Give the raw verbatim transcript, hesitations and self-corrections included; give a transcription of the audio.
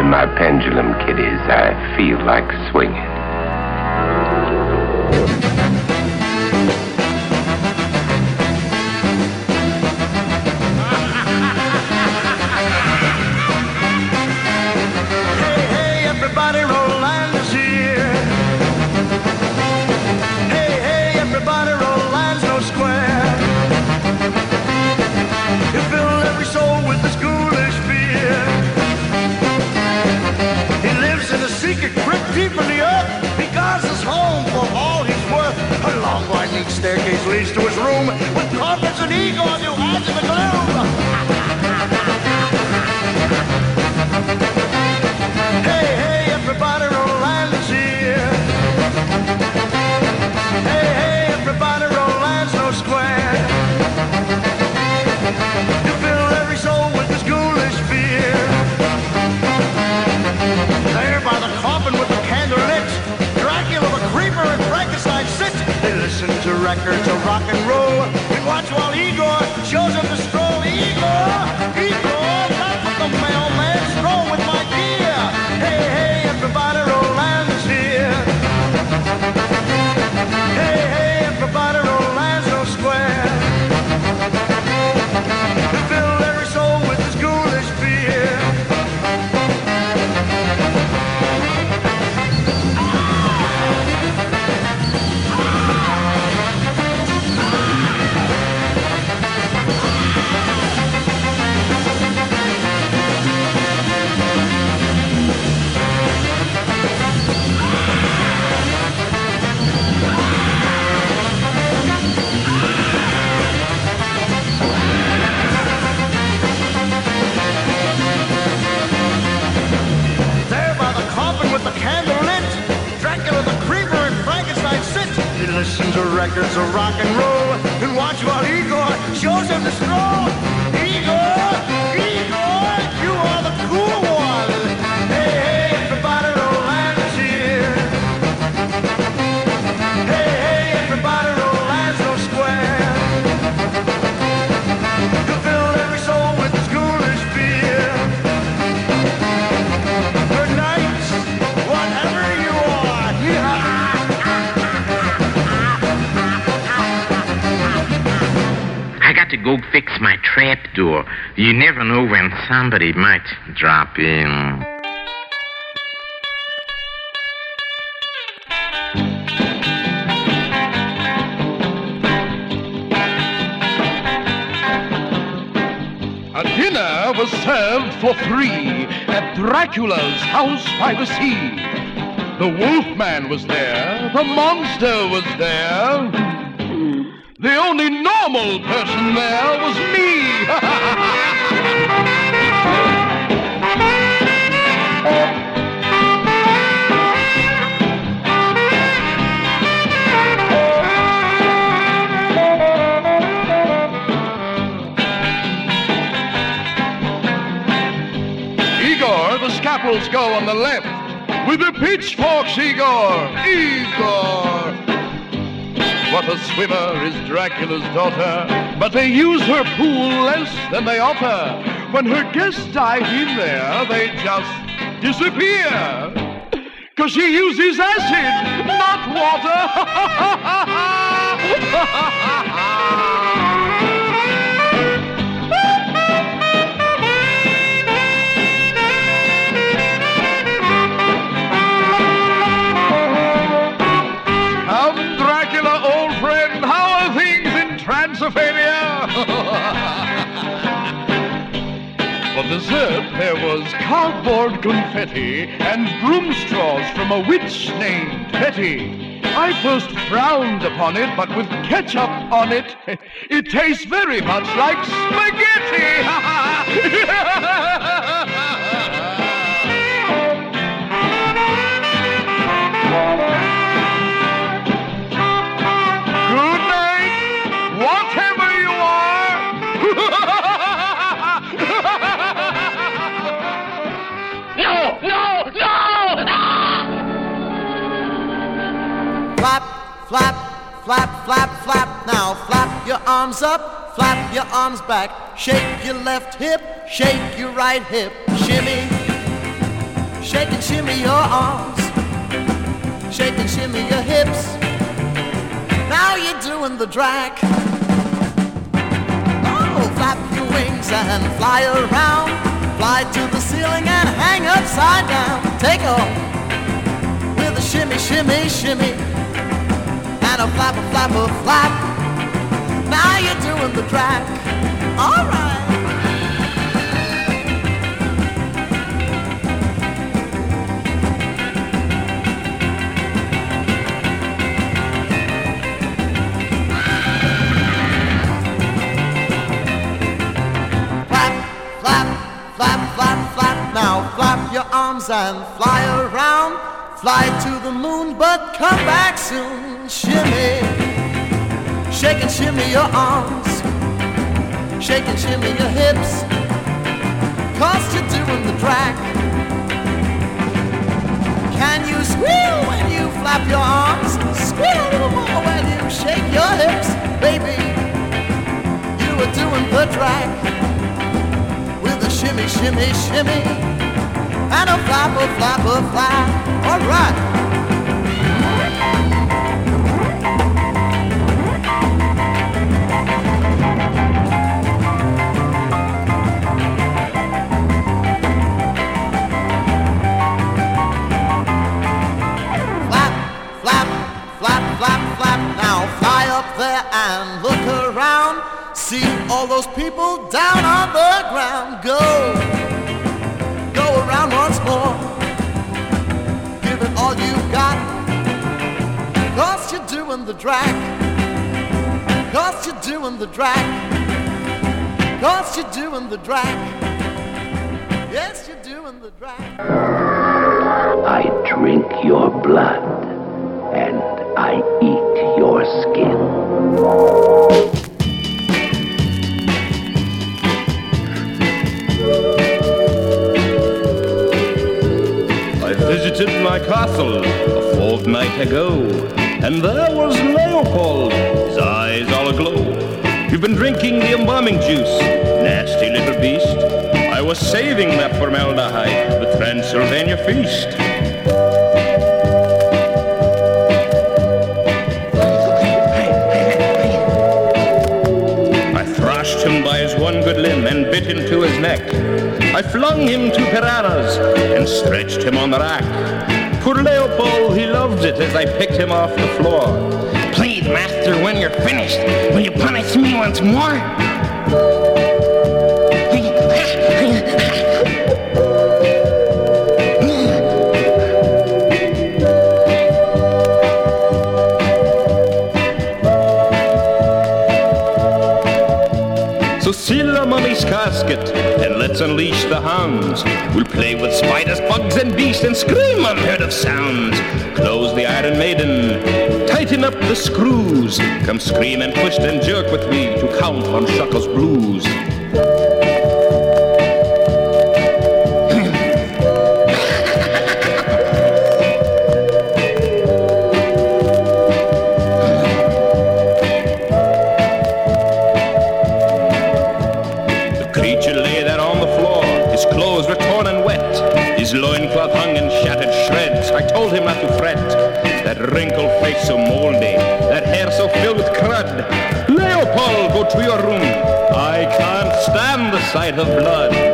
my pendulum, kiddies. I feel like swinging. Hey, hey, everybody, Roland's here. Hey, hey, everybody, Roland's no square. He filled every soul with his ghoulish fear. He lives in a secret crypt deep in the earth. He guards his home for all he's worth. A long winding staircase leads to his room with carpets and Igor who hides in the gloom. Hey, hey, everybody, Roland's here. Hey, hey, everybody, Roland's no square. You fill every soul with his ghoulish fear. There by the coffin with the candle lit, Dracula, the creeper, and Frankenstein sit. They listen to records of rock and roll and watch while Igor shows them the stroll. Igor, Igor, not with the mailman, stroll with my gear. Hey, hey, everybody, Roland's here. Hey, hey, everybody, Roland's no square. He filled every soul with his ghoulish fear. There by the coffin with the candle lit, Dracula, the creeper, and Frankenstein sit. He listens to records of rock and roll and watch while Igor shows him the stroll. Igor, Igor, you are the cool one. Hey, hey, everybody, Roland's here. Hey, hey, everybody, Roland's no square. You fill every soul with his ghoulish fear. Good night, whatever you are. I got to go fix my trap door. You never know when somebody might drop in. A dinner was served for three at Dracula's house by the sea. The Wolfman was there, the monster was there. The only normal person there was me. Igor, the scalpels go on the left. With the pitchforks, Igor! Igor! What a swimmer is Dracula's daughter, but they use her pool less than they oughta. When her guests dive in there, they just disappear. 'Cause she uses acid, not water. Transylvania. For dessert, there was cardboard confetti and broom straws from a witch named Betty. I first frowned upon it, but with ketchup on it, it tastes very much like spaghetti. Good night, whatever you are. No, no, no! Flap, flap, flap, flap, flap. Now flap your arms up, flap your arms back. Shake your left hip, shake your right hip. Shimmy, Shake and shimmy your arms, shake and shimmy your hips. Now you're doing the drag. Oh, flap your wings and fly around. Fly to the ceiling and hang upside down. Take off with a shimmy, shimmy, shimmy, and a flap, a flap, a flap. Now you're doing the drag. All right. Arms and fly around, fly to the moon, but come back soon. Shimmy, shake and shimmy your arms, shake and shimmy your hips, 'cause you're doing the drag. Can you squeal when you flap your arms? Squeal a little more when you shake your hips, baby. You are doing the drag with a shimmy, shimmy, shimmy, and a flap, a flap, a flap. All right. Flap, flap, flap, flap, flap. Now fly up there and look around. See all those people down on the ground. Go. Around once more, give it all you've got, 'cause you're doing the drag, 'cause you're doing the drag, 'cause you're doing the drag, yes, you're doing the drag. I drink your blood and I eat your skin. Visited my castle a fortnight ago, and there was Leopold, his eyes all aglow. You've been drinking the embalming juice, nasty little beast. I was saving that formaldehyde, the Transylvania feast. I thrashed him by his one good limb and bit into his neck. I flung him to piranhas and stretched him on the rack. Poor Leopold, he loved it as I picked him off the floor. Please, master, when you're finished, will you punish me once more? So seal the mummy's casket and let's unleash the hounds. We'll play with spiders, bugs and beasts and scream unheard of sounds. Close the Iron Maiden, tighten up the screws. Come scream and twist and jerk with me to count on Shuckle's blues. His loincloth hung in shattered shreds. I told him not to fret. That wrinkled face so moldy, that hair so filled with crud. Leopold, go to your room. I can't stand the sight of blood.